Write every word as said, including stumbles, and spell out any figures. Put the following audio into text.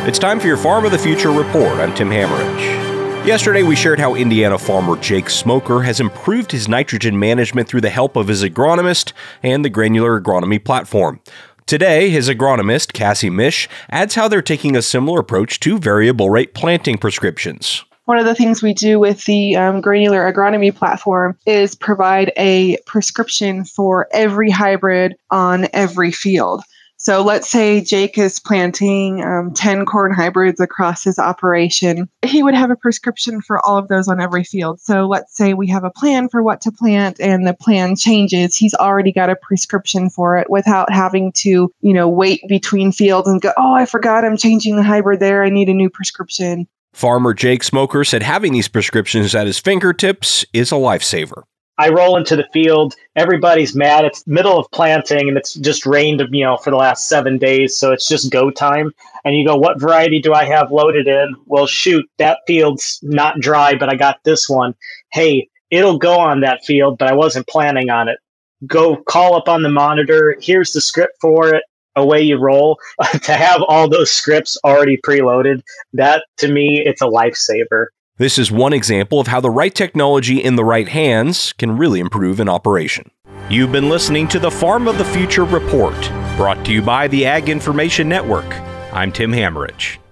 It's time for your Farm of the Future report. I'm Tim Hammerich. Yesterday, we shared how Indiana farmer Jake Smoker has improved his nitrogen management through the help of his agronomist and the granular agronomy platform. Today, his agronomist, Cassie Mish, adds how they're taking a similar approach to variable rate planting prescriptions. One of the things we do with the um, granular agronomy platform is provide a prescription for every hybrid on every field. So let's say Jake is planting um, ten corn hybrids across his operation. He would have a prescription for all of those on every field. So let's say we have a plan for what to plant and the plan changes. He's already got a prescription for it without having to, you know, wait between fields and go, oh, I forgot I'm changing the hybrid there. I need a new prescription. Farmer Jake Smoker said having these prescriptions at his fingertips is a lifesaver. I roll into the field. Everybody's mad. It's middle of planting and it's just rained, you know, for the last seven days. So it's just go time. And you go, what variety do I have loaded in? Well, shoot, that field's not dry, but I got this one. Hey, it'll go on that field, but I wasn't planning on it. Go call up on the monitor. Here's the script for it. Away you roll. To have all those scripts already preloaded, that to me, it's a lifesaver. This is one example of how the right technology in the right hands can really improve an operation. You've been listening to the Farm of the Future report, brought to you by the Ag Information Network. I'm Tim Hammerich.